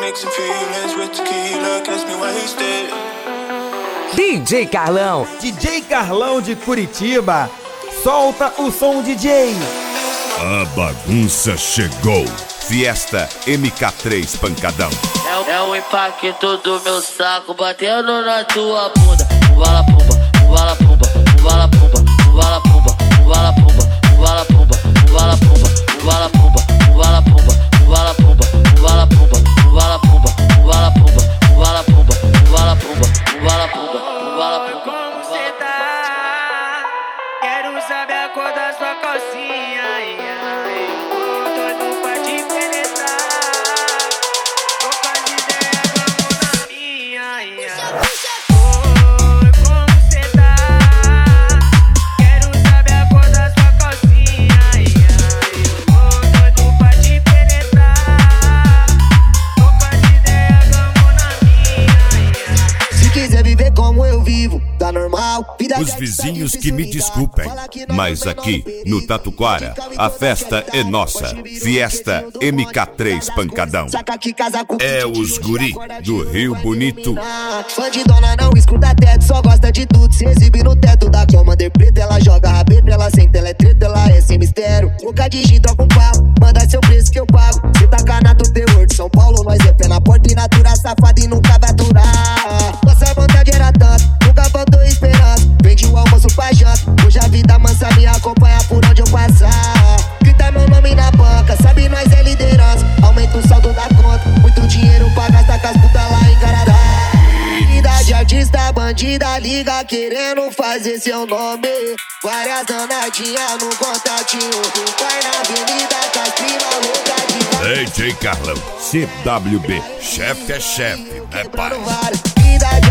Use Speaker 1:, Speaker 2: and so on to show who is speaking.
Speaker 1: mixing feelings with tequila, gets me wasted.
Speaker 2: DJ Carlão.
Speaker 3: DJ Carlão de Curitiba. Solta o som, DJ.
Speaker 4: A bagunça chegou. Fiesta MK3 Pancadão.
Speaker 5: É o impacto do meu saco batendo na tua bunda. Uvala pumba, uvala pumba, uvala pumba, uvala pumba, uvala pumba, uvala pumba, uvala pumba, uvala pumba, uvala pumba, uvala pumba, uvala pumba, uvala pumba, uvala pumba, uvala pumba, uvala pumba, uvala pumba, uvala pumba.
Speaker 6: Como cê tá? Quero saber a cor da sua calcinha. Doido pra te penetrar. Poucas ideias, vamos na minha. Oi, como cê tá? Quero saber a cor da sua calcinha. Doido pra te penetrar. Poucas ideias, vamos na minha.
Speaker 7: Se quiser viver como eu vivo, tá normal.
Speaker 4: Os vizinhos que me desculpem, mas aqui no Tatuquara a festa é nossa. Fiesta MK3 Pancadão. É os guri do Rio Bonito.
Speaker 7: Fã de dona não escuta teto, só gosta de tudo. Se exibe no teto da Commander preta, ela joga rabeta, ela senta, ela é treta, ela é sem mistério. Boca de gin, troca um papo, manda seu preço que eu pago. Cê tá canato terror de São Paulo, nós é pé na porta e natura safada e nunca vai aturar. Nossa vontade era tanto, nunca faltou esperança. Vendi o almoço pra janta, hoje a vida mansa me acompanha por onde eu passar. Grita meu nome na banca, sabe nós é liderança. Aumenta o saldo da conta, muito dinheiro pra gastar com as putas lá em Carará. Vida de artista bandida, liga querendo fazer seu nome. Várias danadinhas no contatinho, vai na avenida com as primas loucas de
Speaker 4: DJ Carlão, CWB, chefe é chefe, né pai?
Speaker 7: Vida